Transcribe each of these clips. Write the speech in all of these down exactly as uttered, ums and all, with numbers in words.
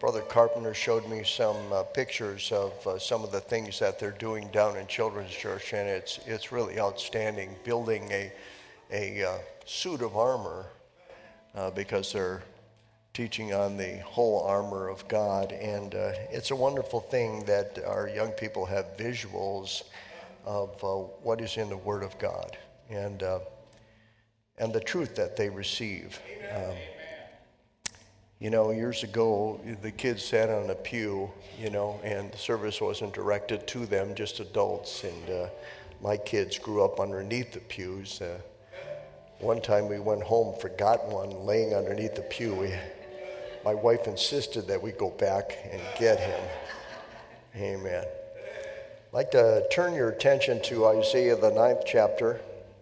Brother Carpenter showed me some uh, pictures of uh, some of the things that they're doing down in Children's Church, and it's it's really outstanding. Building a a uh, suit of armor uh, because they're teaching on the whole armor of God, and uh, it's a wonderful thing that our young people have visuals of uh, what is in the Word of God and uh, and the truth that they receive. Um, You know, years ago, the kids sat on a pew, you know, and the service wasn't directed to them, just adults. And uh, my kids grew up underneath the pews. Uh, one time we went home, forgot one laying underneath the pew. We, my wife insisted that we go back and get him. Amen. I'd like to turn your attention to Isaiah, the ninth chapter.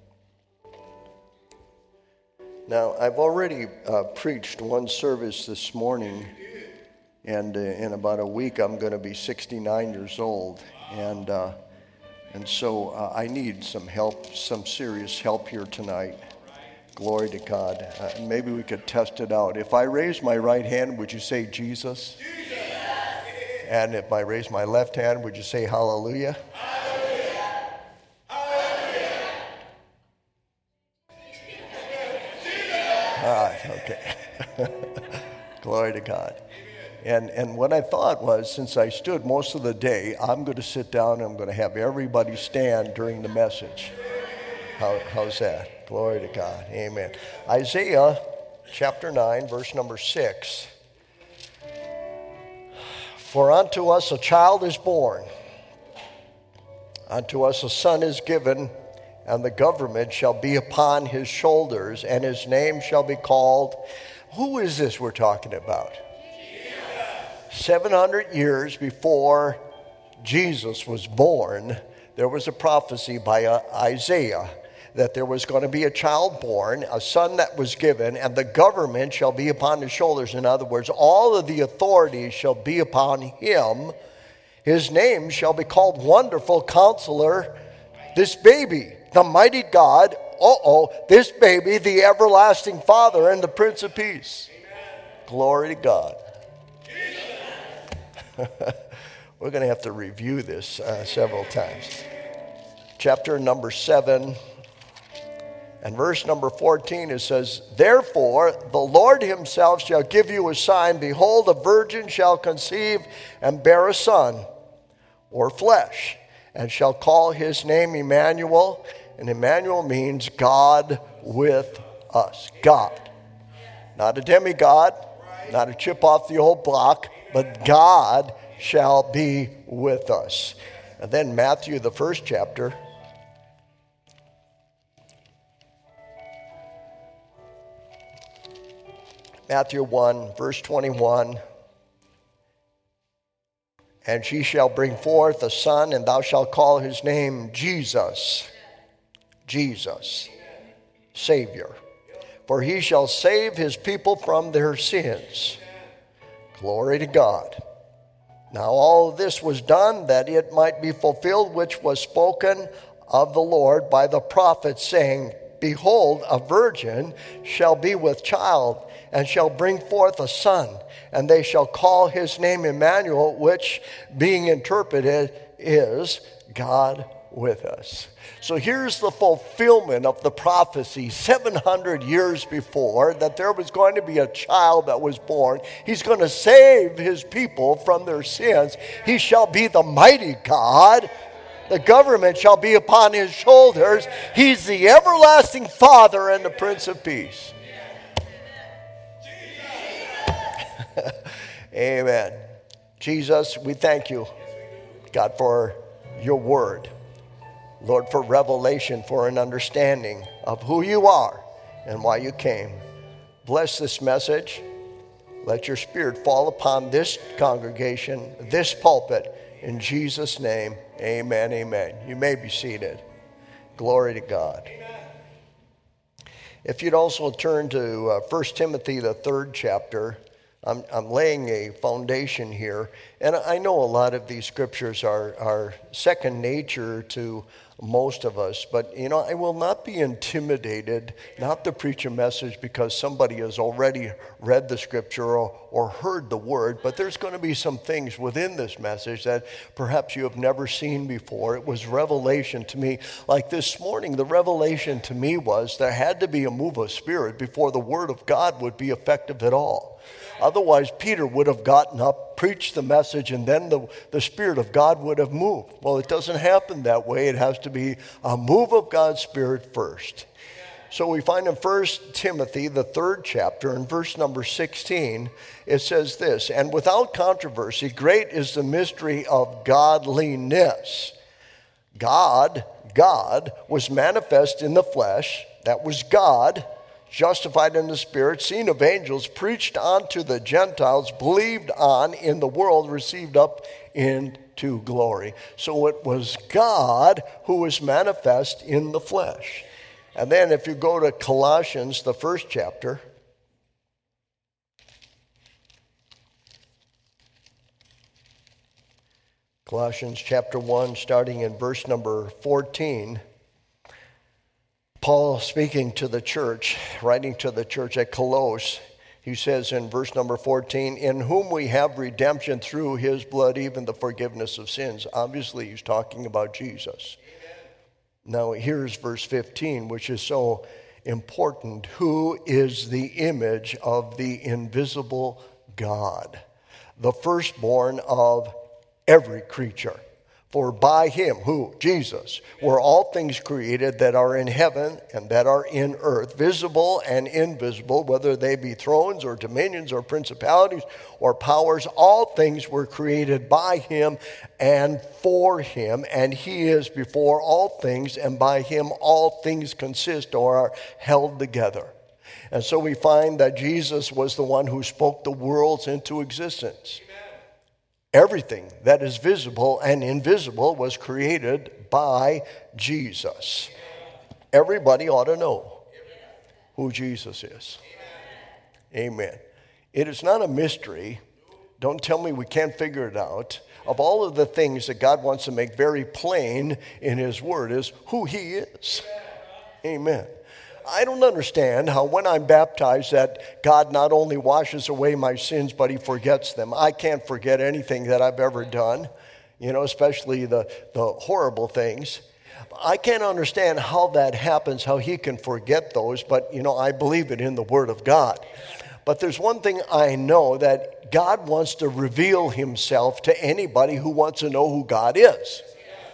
Now, I've already uh, preached one service this morning, and uh, in about a week I'm going to be sixty-nine years old, and uh, and so uh, I need some help, some serious help here tonight. Glory to God. Uh, maybe we could test it out. If I raise my right hand, would you say Jesus? Jesus. And if I raise my left hand, would you say hallelujah? All right, okay. Glory to God. And and what I thought was, since I stood most of the day, I'm going to sit down and I'm going to have everybody stand during the message. How, how's that? Glory to God. Amen. Isaiah chapter nine, verse number six. For unto us a child is born, unto us a son is given, and the government shall be upon his shoulders, and his name shall be called. Who is this we're talking about? Jesus. seven hundred years before Jesus was born, there was a prophecy by uh, Isaiah that there was going to be a child born, a son that was given, and the government shall be upon his shoulders. In other words, all of the authorities shall be upon him. His name shall be called Wonderful Counselor. This baby, the mighty God, uh-oh, this baby, the everlasting Father and the Prince of Peace. Amen. Glory to God. We're going to have to review this uh, several times. Chapter number seven and verse number fourteen, it says, Therefore the Lord himself shall give you a sign. Behold, a virgin shall conceive and bear a son, or flesh, and shall call his name Emmanuel. And Emmanuel means God with us. God. Not a demigod, not a chip off the old block, but God shall be with us. And then Matthew, the first chapter. Matthew one, verse twenty-one. And she shall bring forth a son, and thou shalt call his name Jesus. Jesus, Savior. For he shall save his people from their sins. Glory to God. Now all of this was done that it might be fulfilled which was spoken of the Lord by the prophet, saying, Behold, a virgin shall be with child, and shall bring forth a son, and they shall call his name Emmanuel, which being interpreted is God with us. So here's the fulfillment of the prophecy seven hundred years before, that there was going to be a child that was born. He's going to save his people from their sins. He shall be the mighty God. The government shall be upon his shoulders. He's the everlasting Father and the Prince of Peace. Amen. Jesus, we thank you, God, for your word. Lord, for revelation, for an understanding of who you are and why you came. Bless this message. Let your spirit fall upon this congregation, this pulpit. In Jesus' name, amen, amen. You may be seated. Glory to God. If you'd also turn to uh, First Timothy, the third chapter, I'm, I'm laying a foundation here. And I know a lot of these scriptures are, are second nature to most of us. But, you know, I will not be intimidated not to preach a message because somebody has already read the scripture or, or heard the word, but there's going to be some things within this message that perhaps you have never seen before. It was revelation to me. Like this morning, the revelation to me was there had to be a move of spirit before the word of God would be effective at all. Otherwise, Peter would have gotten up, preached the message, and then the, the Spirit of God would have moved. Well, it doesn't happen that way. It has to be a move of God's Spirit first. So we find in First Timothy, the third chapter, in verse number sixteen, it says this, "And without controversy, great is the mystery of godliness. God, God was manifest in the flesh," that was God, "justified in the Spirit, seen of angels, preached unto the Gentiles, believed on in the world, received up into glory." So it was God who was manifest in the flesh. And then if you go to Colossians, the first chapter, Colossians chapter one, starting in verse number fourteen, Paul speaking to the church, writing to the church at Colossus, he says in verse number fourteen, "In whom we have redemption through his blood, even the forgiveness of sins." Obviously, he's talking about Jesus. Amen. Now, here's verse fifteen, which is so important. "Who is the image of the invisible God, the firstborn of every creature? For by him," who? Jesus, "were all things created that are in heaven and that are in earth, visible and invisible, whether they be thrones or dominions or principalities or powers. All things were created by him and for him, and he is before all things, and by him all things consist or are held together." And so we find that Jesus was the one who spoke the worlds into existence. Everything that is visible and invisible was created by Jesus. Everybody ought to know who Jesus is. Amen. It is not a mystery. Don't tell me we can't figure it out. Of all of the things that God wants to make very plain in his word is who he is. Amen. I don't understand how when I'm baptized that God not only washes away my sins, but he forgets them. I can't forget anything that I've ever done, you know, especially the, the horrible things. I can't understand how that happens, how he can forget those, but, you know, I believe it in the Word of God. But there's one thing I know, that God wants to reveal himself to anybody who wants to know who God is.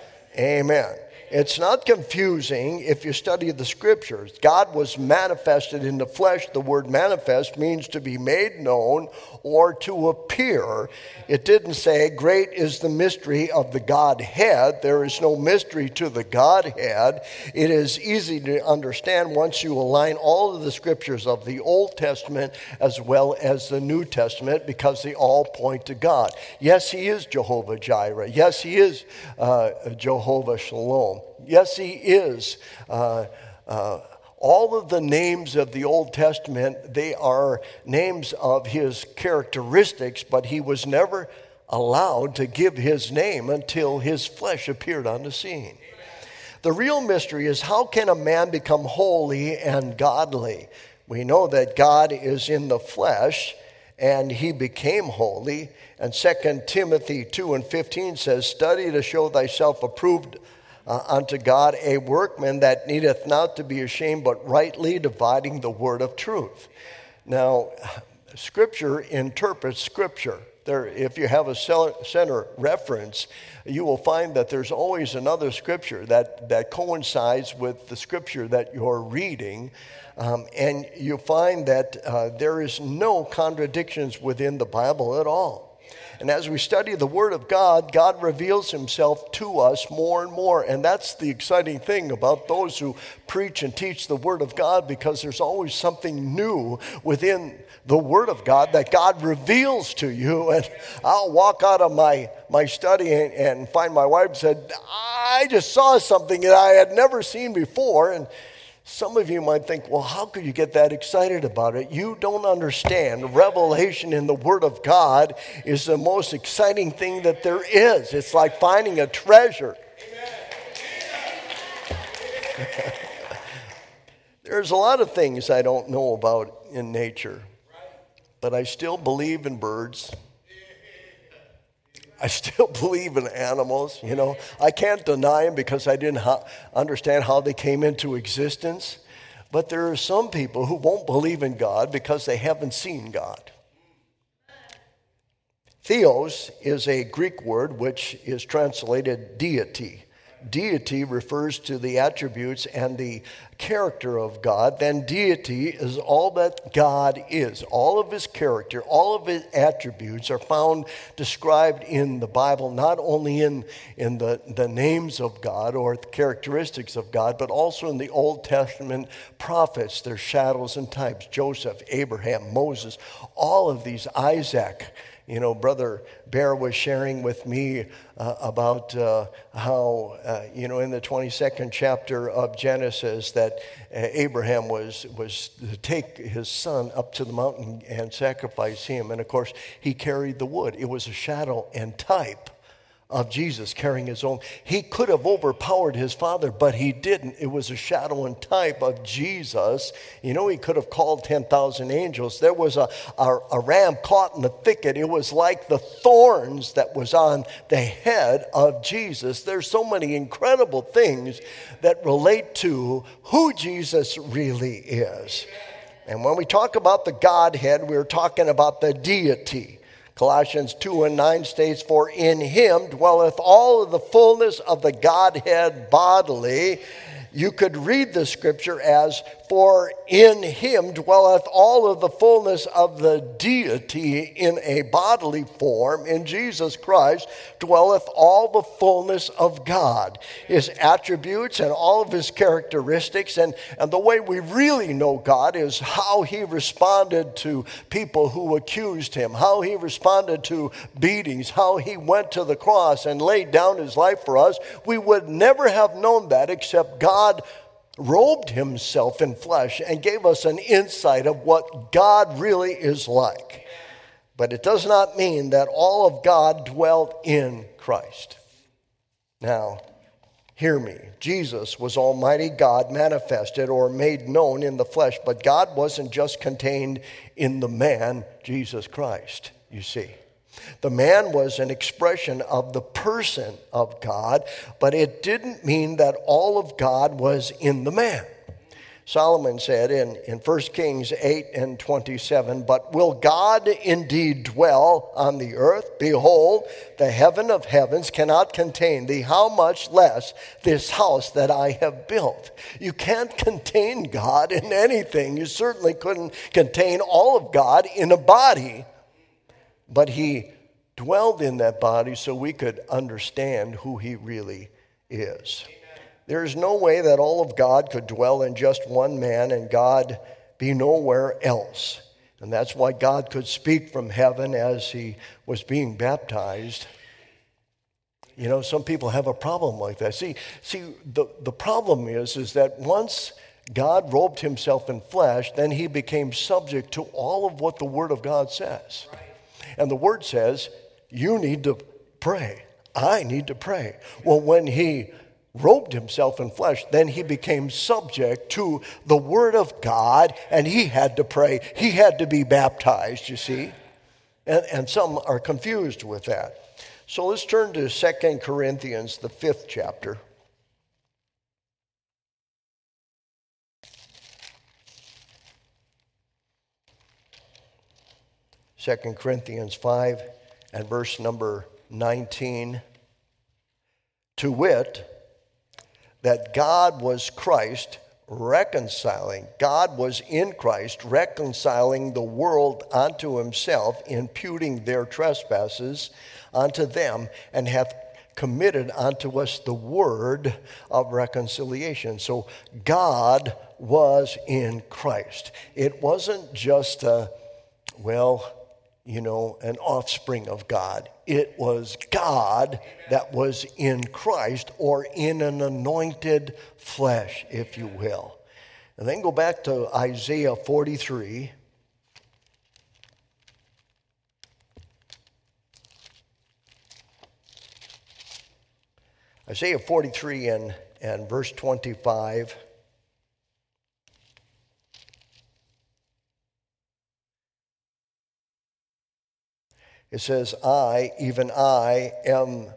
Amen. It's not confusing if you study the scriptures. God was manifested in the flesh. The word manifest means to be made known or to appear. It didn't say, "Great is the mystery of the Godhead." There is no mystery to the Godhead. It is easy to understand once you align all of the scriptures of the Old Testament as well as the New Testament, because they all point to God. Yes, he is Jehovah Jireh. Yes, he is uh, Jehovah Shalom. Yes, he is. Uh, uh, all of the names of the Old Testament, they are names of his characteristics, but he was never allowed to give his name until his flesh appeared on the scene. The real mystery is, how can a man become holy and godly? We know that God is in the flesh, and he became holy. And Second Timothy two and fifteen says, "Study to show thyself approved Uh, unto God, a workman that needeth not to be ashamed, but rightly dividing the word of truth." Now, Scripture interprets Scripture. There, if you have a center reference, you will find that there's always another Scripture that, that coincides with the Scripture that you're reading. Um, and you find that uh, there is no contradictions within the Bible at all. And as we study the Word of God, God reveals himself to us more and more. And that's the exciting thing about those who preach and teach the Word of God, because there's always something new within the Word of God that God reveals to you. And I'll walk out of my, my study and, and find my wife said, "I just saw something that I had never seen before." And some of you might think, well, how could you get that excited about it? You don't understand. Revelation in the Word of God is the most exciting thing that there is. It's like finding a treasure. There's a lot of things I don't know about in nature, but I still believe in birds. I still believe in animals, you know. I can't deny them because I didn't ha- understand how they came into existence. But there are some people who won't believe in God because they haven't seen God. Theos is a Greek word which is translated deity. Deity refers to the attributes and the character of God. Then deity is all that God is. All of his character, all of his attributes are found described in the Bible, not only in, in the, the names of God or the characteristics of God, but also in the Old Testament prophets, their shadows and types. Joseph, Abraham, Moses, all of these, Isaac. You know, Brother Bear was sharing with me uh, about uh, how, uh, you know, in the twenty-second chapter of Genesis that uh, Abraham was, was to take his son up to the mountain and sacrifice him. And, of course, he carried the wood. It was a shadow and type of Jesus carrying his own. He could have overpowered his father, but he didn't. It was a shadow and type of Jesus. You know, he could have called ten thousand angels. There was a, a, a ram caught in the thicket. It was like the thorns that was on the head of Jesus. There's so many incredible things that relate to who Jesus really is. And when we talk about the Godhead, we're talking about the deity. Colossians two and nine states, "For in him dwelleth all of the fullness of the Godhead bodily." You could read the scripture as, "For in him dwelleth all of the fullness of the deity in a bodily form. In Jesus Christ dwelleth all the fullness of God." His attributes and all of his characteristics. And, and the way we really know God is how he responded to people who accused him, how he responded to beatings, how he went to the cross and laid down his life for us. We would never have known that except God robed himself in flesh and gave us an insight of what God really is like. But it does not mean that all of God dwelt in Christ. Now, hear me. Jesus was Almighty God manifested or made known in the flesh, but God wasn't just contained in the man, Jesus Christ, you see. The man was an expression of the person of God, but it didn't mean that all of God was in the man. Solomon said in, in First Kings eight and twenty-seven, "But will God indeed dwell on the earth? Behold, the heaven of heavens cannot contain thee. How much less this house that I have built?" You can't contain God in anything. You certainly couldn't contain all of God in a body. But he dwelled in that body so we could understand who he really is. There is no way that all of God could dwell in just one man and God be nowhere else. And that's why God could speak from heaven as he was being baptized. You know, some people have a problem like that. See, see, the, the problem is, is that once God robed himself in flesh, then he became subject to all of what the Word of God says. And the Word says, you need to pray. I need to pray. Well, when he robed himself in flesh, then he became subject to the Word of God, and he had to pray. He had to be baptized, you see. And, and some are confused with that. So let's turn to Second Corinthians, the fifth chapter. Second Corinthians five and verse number nineteen. To wit, that God was Christ reconciling. God was in Christ reconciling the world unto himself, imputing their trespasses unto them, and hath committed unto us the word of reconciliation. So God was in Christ. It wasn't just a, well, you know, an offspring of God. It was God that was in Christ, or in an anointed flesh, if you will. And then go back to Isaiah forty-three. Isaiah forty-three and, and verse twenty-five. It says, I, even I, am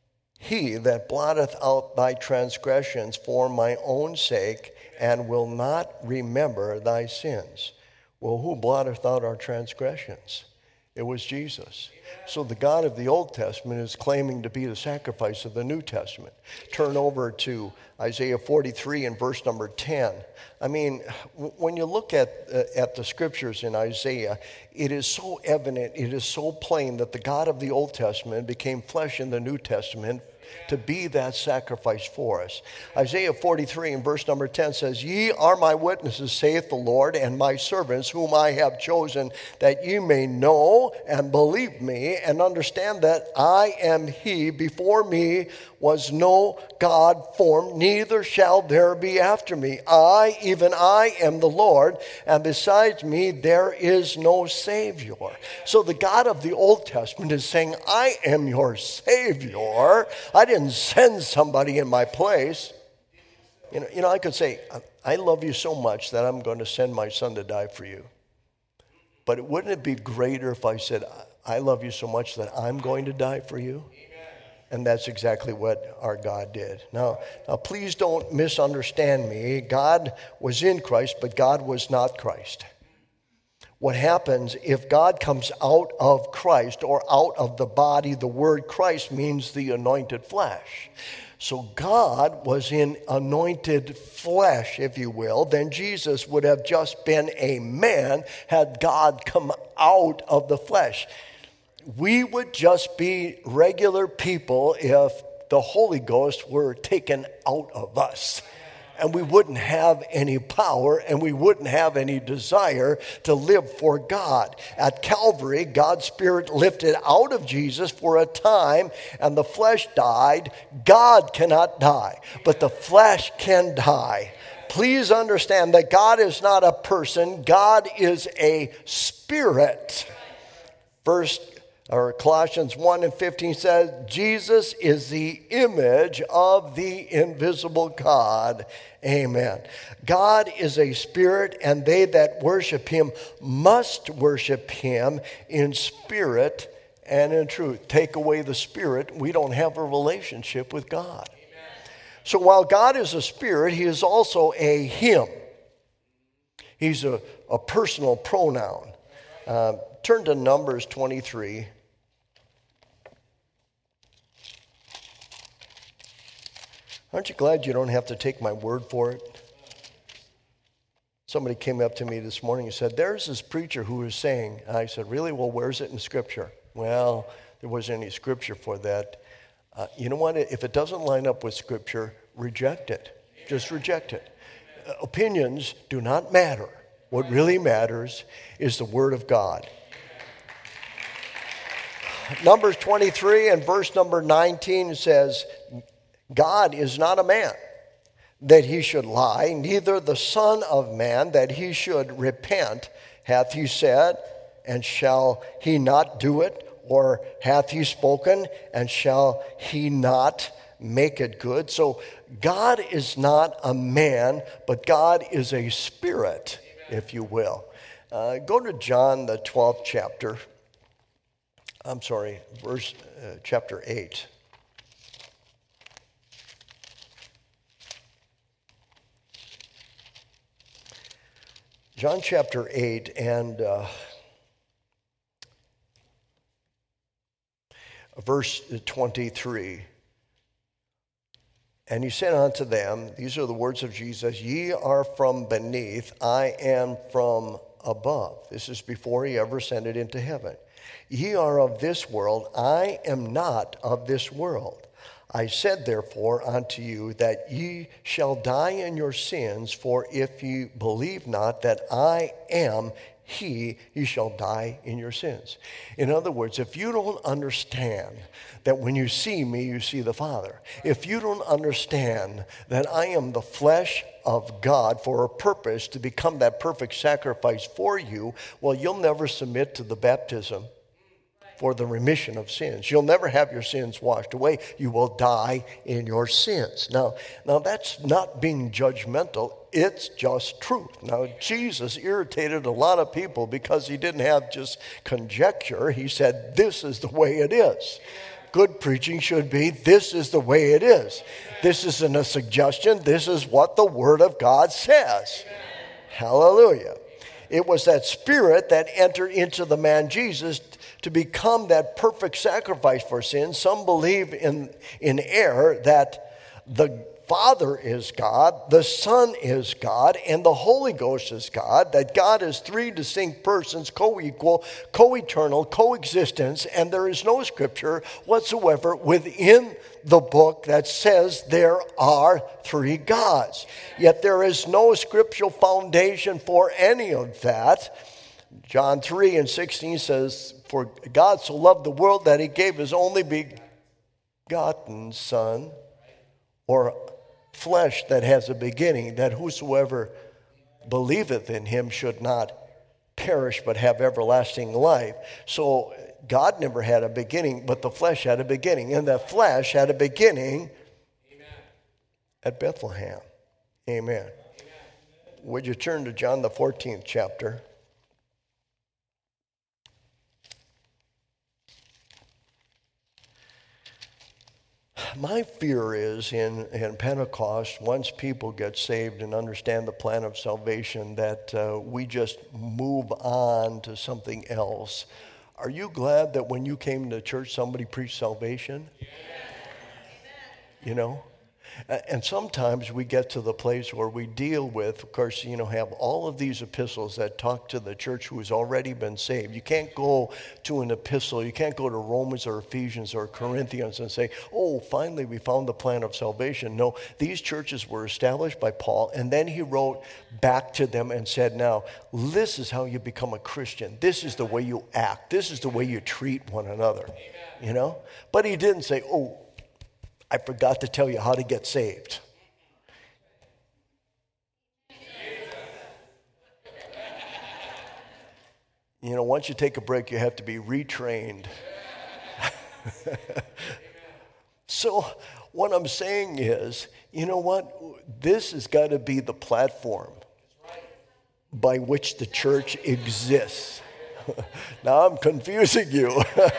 he that blotteth out thy transgressions for my own sake, and will not remember thy sins. Well, who blotteth out our transgressions? It was Jesus. So the God of the Old Testament is claiming to be the sacrifice of the New Testament. Turn over to Isaiah forty-three and verse number ten. I mean, when you look at, uh, at the scriptures in Isaiah, it is so evident, it is so plain that the God of the Old Testament became flesh in the New Testament to be that sacrifice for us. Isaiah forty-three and verse number ten says, Ye are my witnesses, saith the Lord, and my servants whom I have chosen, that ye may know and believe me, and understand that I am he. Before me was no God formed, neither shall there be after me. I, even I, am the Lord, and besides me there is no Savior. So the God of the Old Testament is saying, I am your Savior. I didn't send somebody in my place. You know, you know, I could say, I love you so much that I'm going to send my son to die for you. But wouldn't it be greater if I said, I love you so much that I'm going to die for you? And that's exactly what our God did. Now, now, please don't misunderstand me. God was in Christ, but God was not Christ. What happens if God comes out of Christ or out of the body? The word Christ means the anointed flesh. So God was in anointed flesh, if you will. Then Jesus would have just been a man had God come out of the flesh. We would just be regular people if the Holy Ghost were taken out of us. And we wouldn't have any power, and we wouldn't have any desire to live for God. At Calvary, God's Spirit lifted out of Jesus for a time, and the flesh died. God cannot die, but the flesh can die. Please understand that God is not a person. God is a spirit. First Or Colossians one and fifteen says, Jesus is the image of the invisible God. Amen. God is a spirit, and they that worship him must worship him in spirit and in truth. Take away the spirit, we don't have a relationship with God. Amen. So while God is a spirit, he is also a him. He's a, a personal pronoun. Uh, turn to Numbers twenty-three. Aren't you glad you don't have to take my word for it? Somebody came up to me this morning and said, there's this preacher who is saying, and I said, really? Well, where's it in Scripture? Well, there wasn't any Scripture for that. Uh, you know what? If it doesn't line up with Scripture, reject it. Just reject it. Uh, opinions do not matter. What really matters is the Word of God. Numbers twenty-three and verse number nineteen says, God is not a man that he should lie, neither the Son of Man that he should repent. Hath he said, and shall he not do it? Or hath he spoken, and shall he not make it good? So God is not a man, but God is a spirit, if you will. Uh, go to John, the twelfth chapter. I'm sorry, verse uh, chapter eight. John chapter eight and uh, verse twenty-three. And he said unto them, these are the words of Jesus, ye are from beneath, I am from above. This is before he ever ascended into heaven. Ye are of this world, I am not of this world. I said therefore unto you that ye shall die in your sins, for if ye believe not that I am he, ye shall die in your sins. In other words, if you don't understand that when you see me, you see the Father, if you don't understand that I am the flesh of God for a purpose to become that perfect sacrifice for you, well, you'll never submit to the baptism. for the remission of sins. You'll never have your sins washed away. You will die in your sins. Now, now that's not being judgmental. It's just truth. Now, Jesus irritated a lot of people because he didn't have just conjecture. He said, this is the way it is. Good preaching should be, this is the way it is. This isn't a suggestion. This is what the Word of God says. Hallelujah. It was that Spirit that entered into the man Jesus to become that perfect sacrifice for sin. Some believe in, in error that the Father is God, the Son is God, and the Holy Ghost is God, that God is three distinct persons, co-equal, co-eternal, coexistence, and there is no scripture whatsoever within the book that says there are three gods. Yet there is no scriptural foundation for any of that. John three and sixteen says, for God so loved the world that he gave his only begotten Son, or flesh that has a beginning, that whosoever believeth in him should not perish but have everlasting life. So God never had a beginning, but the flesh had a beginning. And the flesh had a beginning Amen. At Bethlehem. Amen. Amen. Would you turn to John the fourteenth chapter? My fear is in, in Pentecost, once people get saved and understand the plan of salvation, that uh, we just move on to something else. Are you glad that when you came to church, somebody preached salvation? Yeah. You know? And sometimes we get to the place where we deal with, of course, you know, have all of these epistles that talk to the church who has already been saved. You can't go to an epistle, you can't go to Romans or Ephesians or Corinthians and say, oh, finally we found the plan of salvation. No, these churches were established by Paul, and then he wrote back to them and said, now, this is how you become a Christian. This is the way you act. This is the way you treat one another, you know? But he didn't say, oh, I forgot to tell you how to get saved. You know, once you take a break, you have to be retrained. So what I'm saying is, you know what? This has got to be the platform by which the church exists. Now I'm confusing you.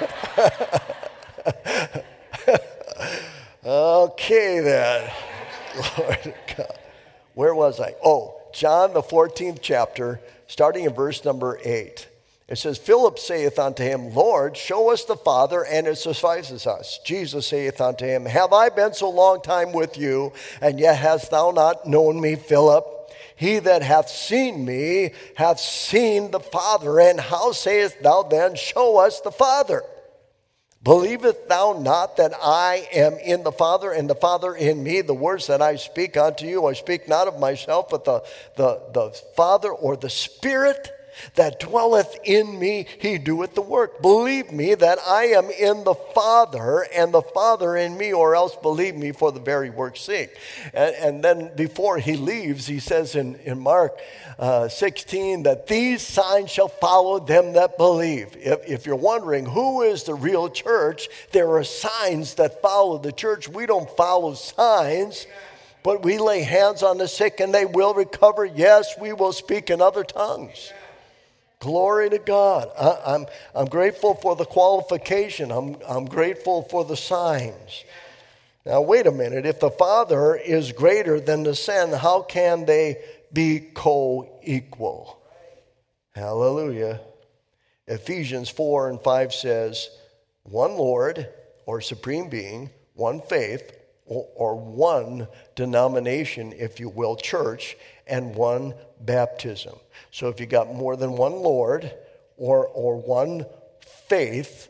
Okay, then. Lord God. Where was I? Oh, John, the fourteenth chapter, starting in verse number eight. It says, Philip saith unto him, Lord, show us the Father, and it suffices us. Jesus saith unto him, have I been so long time with you, and yet hast thou not known me, Philip? He that hath seen me hath seen the Father. And how sayest thou then, show us the Father? Believest thou not that I am in the Father, and the Father in me? The words that I speak unto you, I speak not of myself, but the, the, the Father or the Spirit that dwelleth in me, he doeth the work. Believe me that I am in the Father, and the Father in me, or else believe me for the very work's sake. And, and then before he leaves, he says in, in Mark uh, sixteen, that these signs shall follow them that believe. If, if you're wondering who is the real church, there are signs that follow the church. We don't follow signs, but we lay hands on the sick and they will recover. Yes, we will speak in other tongues. Glory to God. I, I'm, I'm grateful for the qualification. I'm, I'm grateful for the signs. Now, wait a minute. If the Father is greater than the Son, how can they be co-equal? Hallelujah. Ephesians four and five says, one Lord, or supreme being, one faith, or, or one denomination, if you will, church, and one baptism. So if you got more than one Lord, or or one faith,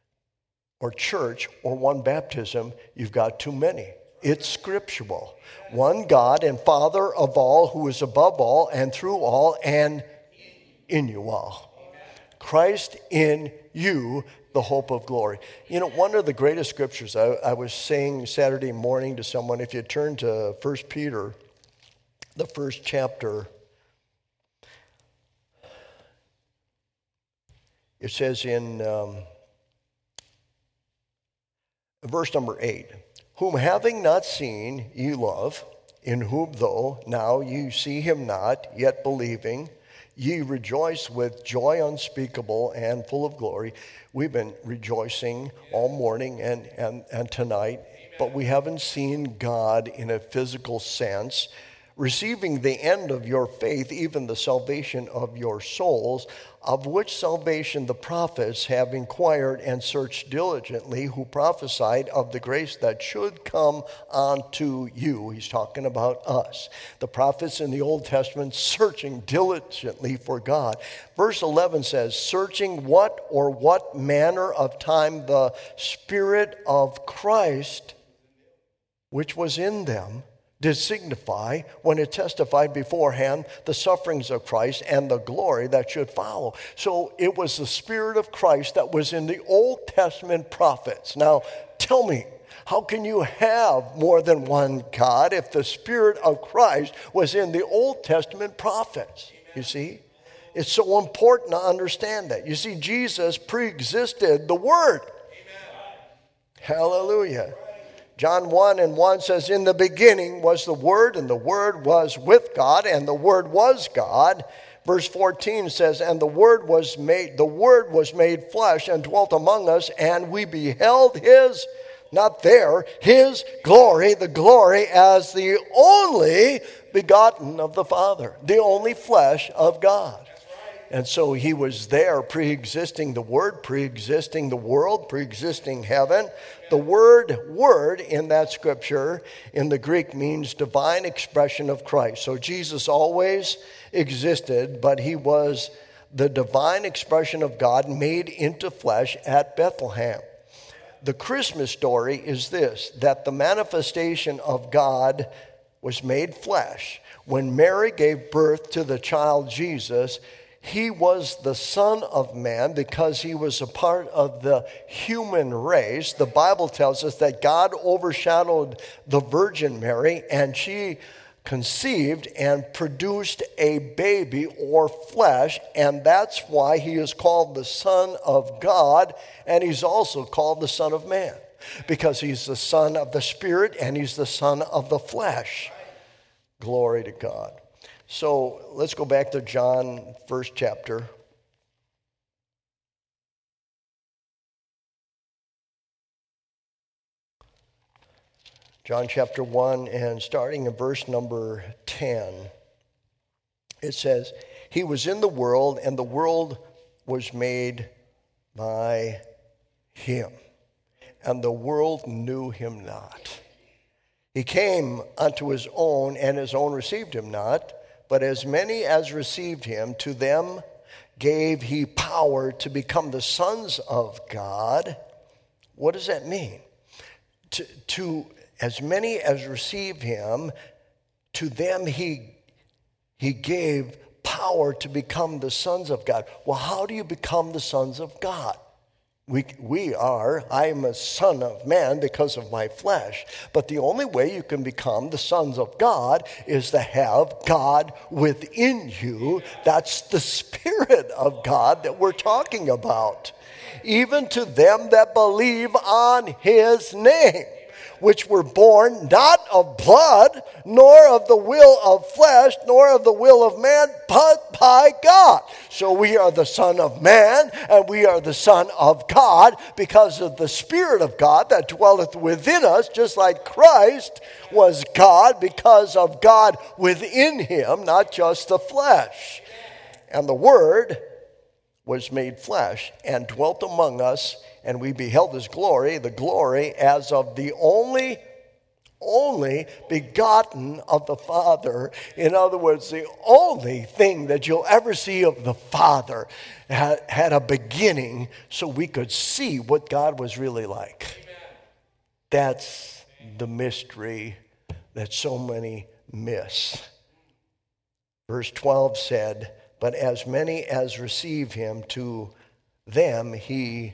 or church, or one baptism, you've got too many. It's scriptural. One God and Father of all, who is above all, and through all, and in you all. Christ in you, the hope of glory. You know, one of the greatest scriptures, I, I was saying Saturday morning to someone, if you turn to First Peter, the first chapter, it says in um, verse number eight. Whom having not seen ye love, in whom though now ye see him not, yet believing, ye rejoice with joy unspeakable and full of glory. We've been rejoicing all morning and, and, and tonight, but we haven't seen God in a physical sense. Receiving the end of your faith, even the salvation of your souls, of which salvation the prophets have inquired and searched diligently, who prophesied of the grace that should come unto you. He's talking about us. The prophets in the Old Testament searching diligently for God. Verse eleven says, searching what or what manner of time the Spirit of Christ, which was in them, did signify when it testified beforehand the sufferings of Christ and the glory that should follow. So it was the Spirit of Christ that was in the Old Testament prophets. Now, tell me, how can you have more than one God if the Spirit of Christ was in the Old Testament prophets? You see? It's so important to understand that. You see, Jesus pre-existed the Word. Hallelujah. John one and one says, in the beginning was the Word, and the Word was with God, and the Word was God. Verse fourteen says, and the Word was made, the Word was made flesh and dwelt among us, and we beheld his, not there, his glory, the glory as the only begotten of the Father, the only flesh of God. And so he was there pre-existing the Word, pre-existing the world, pre-existing heaven. The word, word in that scripture in the Greek means divine expression of Christ. So Jesus always existed, but he was the divine expression of God made into flesh at Bethlehem. The Christmas story is this, that the manifestation of God was made flesh. When Mary gave birth to the child Jesus, he was the Son of Man because he was a part of the human race. The Bible tells us that God overshadowed the Virgin Mary, and she conceived and produced a baby or flesh, and that's why he is called the Son of God, and he's also called the Son of Man, because he's the Son of the Spirit and he's the Son of the flesh. Glory to God. So let's go back to John, first chapter. John chapter one, and starting in verse number ten, it says, he was in the world, and the world was made by him, and the world knew him not. He came unto his own, and his own received him not. But as many as received him, to them gave he power to become the sons of God. What does that mean? To, to as many as received him, to them he, he gave power to become the sons of God. Well, how do you become the sons of God? We, we are, I am a son of man because of my flesh. But the only way you can become the sons of God is to have God within you. That's the Spirit of God that we're talking about. Even to them that believe on his name, which were born not of blood, nor of the will of flesh, nor of the will of man, but by God. So we are the Son of Man, and we are the Son of God, because of the Spirit of God that dwelleth within us, just like Christ was God, because of God within him, not just the flesh. And the Word was made flesh and dwelt among us, and we beheld his glory, the glory as of the only, only begotten of the Father. In other words, the only thing that you'll ever see of the Father had, had a beginning so we could see what God was really like. Amen. That's the mystery that so many miss. Verse twelve said, but as many as receive him, to them he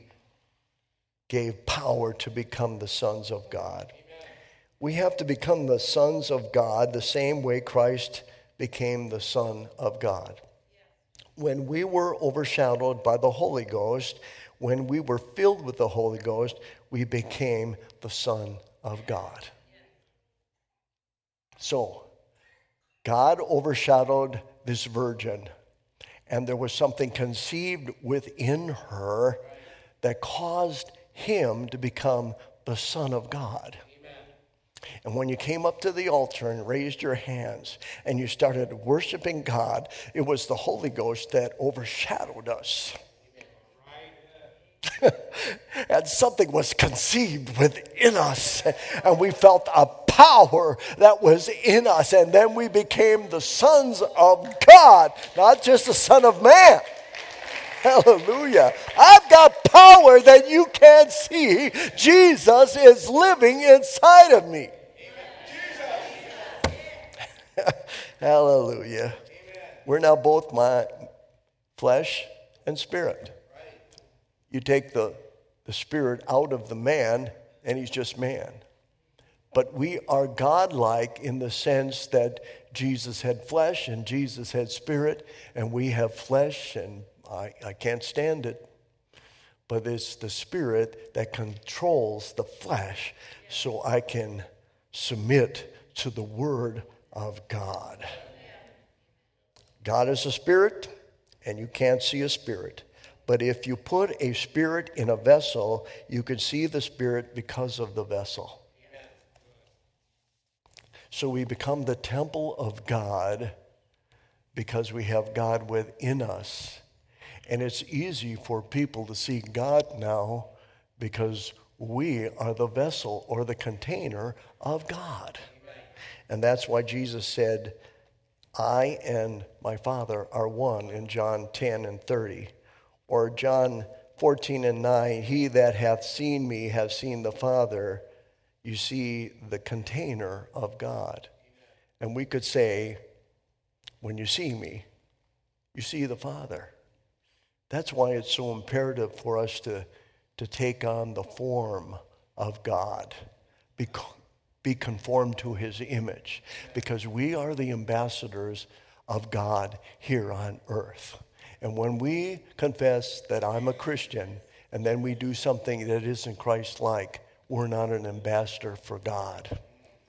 gave power to become the sons of God. Amen. We have to become the sons of God the same way Christ became the Son of God. When we were overshadowed by the Holy Ghost, when we were filled with the Holy Ghost, we became the Son of God. So, God overshadowed this virgin, and there was something conceived within her that caused him to become the Son of God. And when you came up to the altar and raised your hands and you started worshiping God, it was the Holy Ghost that overshadowed us. And something was conceived within us, and we felt a power that was in us, and then we became the sons of God, not just the son of man. Hallelujah. I've got power that you can't see. Jesus is living inside of me. Hallelujah. We're now both my flesh and spirit. You take the, the spirit out of the man, and he's just man. But we are godlike in the sense that Jesus had flesh and Jesus had spirit, and we have flesh, and I, I can't stand it. But it's the spirit that controls the flesh so I can submit to the word of God. God is a spirit, and you can't see a spirit. But if you put a spirit in a vessel, you can see the spirit because of the vessel. So we become the temple of God because we have God within us. And it's easy for people to see God now because we are the vessel or the container of God. And that's why Jesus said, I and my Father are one in John ten and thirty. Or John fourteen and nine, he that hath seen me hath seen the Father. You see the container of God. And we could say, when you see me, you see the Father. That's why it's so imperative for us to, to take on the form of God. Be, be conformed to his image. Because we are the ambassadors of God here on earth. And when we confess that I'm a Christian, and then we do something that isn't Christ-like, we're not an ambassador for God.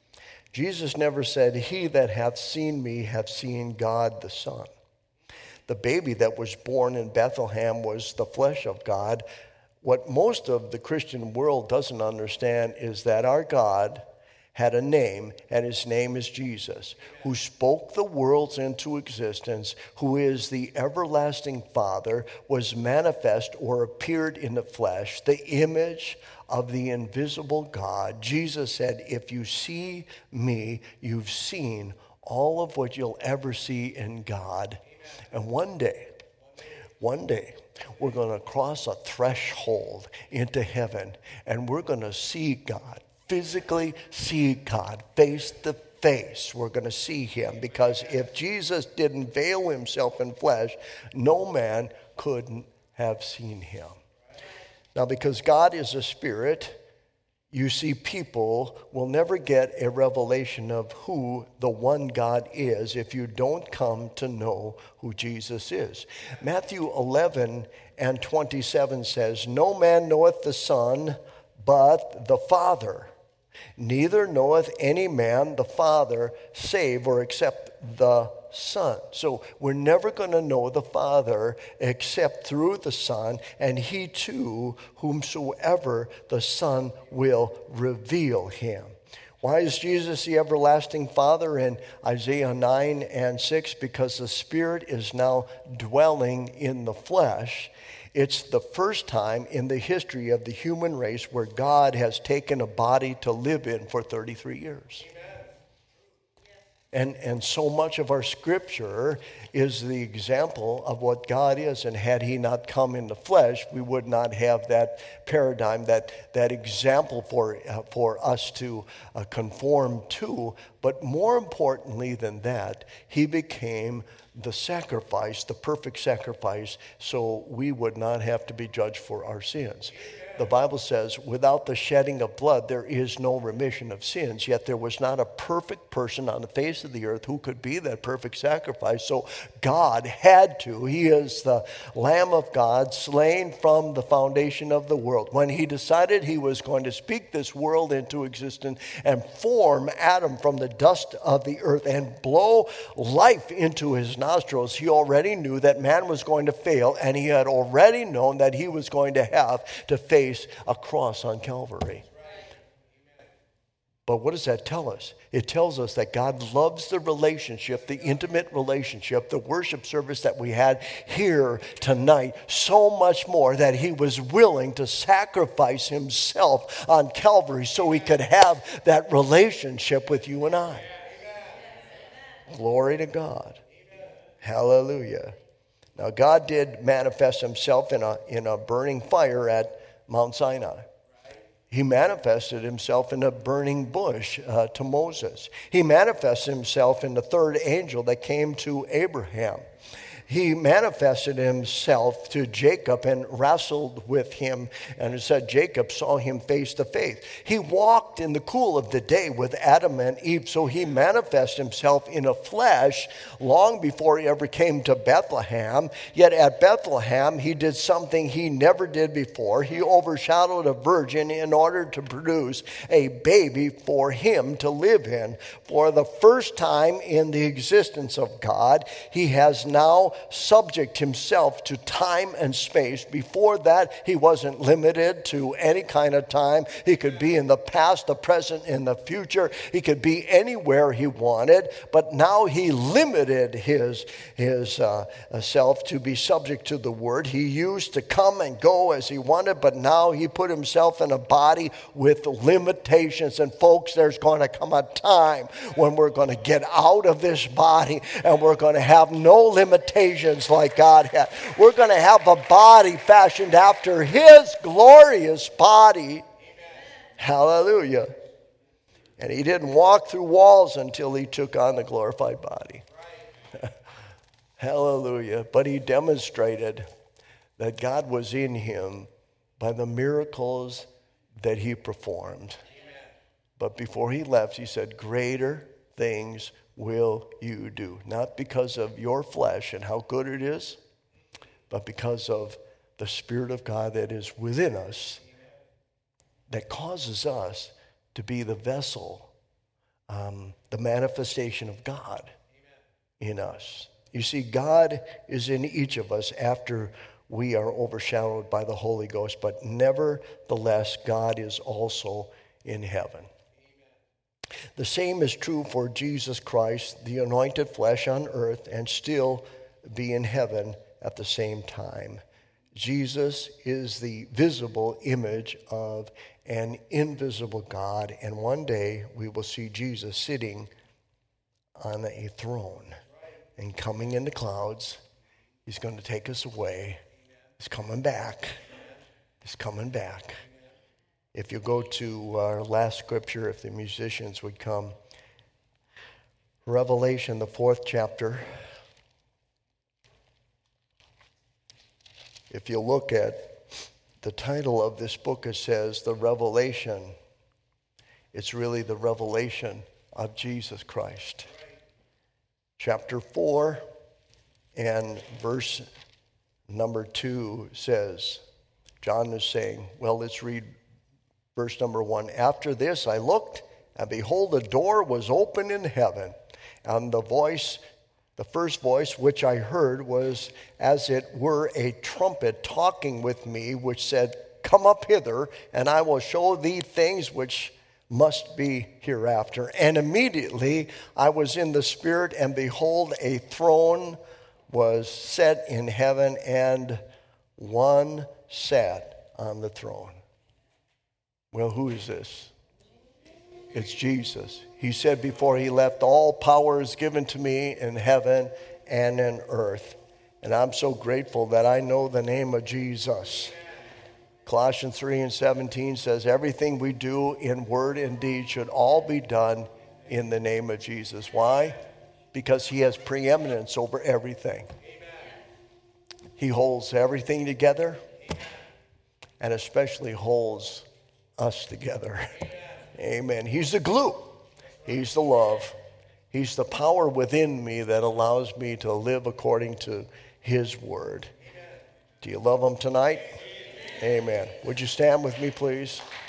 Jesus never said, he that hath seen me hath seen God the Son. The baby that was born in Bethlehem was the flesh of God. What most of the Christian world doesn't understand is that our God had a name, and his name is Jesus, who spoke the worlds into existence, who is the everlasting Father, was manifest or appeared in the flesh, the image of the invisible God. Jesus said, if you see me, you've seen all of what you'll ever see in God. And one day, one day, we're going to cross a threshold into heaven, and we're going to see God. Physically see God face to face. We're going to see him, because if Jesus didn't veil himself in flesh, no man couldn't have seen him. Now, because God is a spirit, you see, people will never get a revelation of who the one God is if you don't come to know who Jesus is. Matthew eleven and twenty-seven says, no man knoweth the Son but the Father. Neither knoweth any man the Father save or except the Son. So we're never going to know the Father except through the Son, and he too, whomsoever the Son will reveal him. Why is Jesus the everlasting Father in Isaiah nine and six? Because the Spirit is now dwelling in the flesh. It's the first time in the history of the human race where God has taken a body to live in for thirty-three years. And, and so much of our scripture is the example of what God is. And had he not come in the flesh, we would not have that paradigm, that, that example for, uh, for us to uh, conform to. But more importantly than that, he became the sacrifice, the perfect sacrifice, so we would not have to be judged for our sins. The Bible says, without the shedding of blood, there is no remission of sins. Yet there was not a perfect person on the face of the earth who could be that perfect sacrifice. So God had to. He is the Lamb of God, slain from the foundation of the world. When he decided he was going to speak this world into existence and form Adam from the dust of the earth and blow life into his nostrils, he already knew that man was going to fail, and he had already known that he was going to have to face a cross on Calvary. But what does that tell us? It tells us that God loves the relationship, the intimate relationship, the worship service that we had here tonight so much more that he was willing to sacrifice himself on Calvary so he could have that relationship with you and I. Glory to God. Hallelujah. Now, God did manifest himself in a, in a burning fire at Mount Sinai. He manifested himself in a burning bush uh, to Moses. He manifested himself in the third angel that came to Abraham. He manifested himself to Jacob and wrestled with him, and it said Jacob saw him face to face. He walked in the cool of the day with Adam and Eve, so he manifested himself in a flesh long before he ever came to Bethlehem. Yet at Bethlehem, he did something he never did before. He overshadowed a virgin in order to produce a baby for him to live in. For the first time in the existence of God, he has now subject himself to time and space. Before that, he wasn't limited to any kind of time. He could be in the past, the present, and the future. He could be anywhere he wanted, but now he limited his, his uh, self to be subject to the word. He used to come and go as he wanted, but now he put himself in a body with limitations. And folks, there's going to come a time when we're going to get out of this body and we're going to have no limitations like God had. We're going to have a body fashioned after his glorious body. Amen. Hallelujah. And he didn't walk through walls until he took on the glorified body. Right. Hallelujah. But he demonstrated that God was in him by the miracles that he performed. Amen. But before he left, he said, greater things will you do? Not because of your flesh and how good it is, but because of the Spirit of God that is within us that causes us to be the vessel, um, the manifestation of God in us. You see, God is in each of us after we are overshadowed by the Holy Ghost, but nevertheless, God is also in heaven. The same is true for Jesus Christ, the anointed flesh on earth, and still be in heaven at the same time. Jesus is the visible image of an invisible God, and one day we will see Jesus sitting on a throne and coming in the clouds. He's going to take us away. He's coming back. He's coming back. If you go to our last scripture, if the musicians would come, Revelation, the fourth chapter. If you look at the title of this book, it says the Revelation. It's really the revelation of Jesus Christ. Chapter four and verse number two says, John is saying, well, let's read verse number one. After this I looked, and behold, the door was open in heaven, and the voice, the first voice which I heard was as it were a trumpet talking with me, which said, come up hither, and I will show thee things which must be hereafter. And immediately I was in the Spirit, and behold, a throne was set in heaven, and one sat on the throne. Well, who is this? It's Jesus. He said before he left, all power is given to me in heaven and in earth. And I'm so grateful that I know the name of Jesus. Colossians three and seventeen says, everything we do in word and deed should all be done in the name of Jesus. Why? Because he has preeminence over everything. He holds everything together. and especially holds us together. Amen. He's the glue. He's the love. He's the power within me that allows me to live according to his word. Do you love him tonight? Amen. Would you stand with me, please?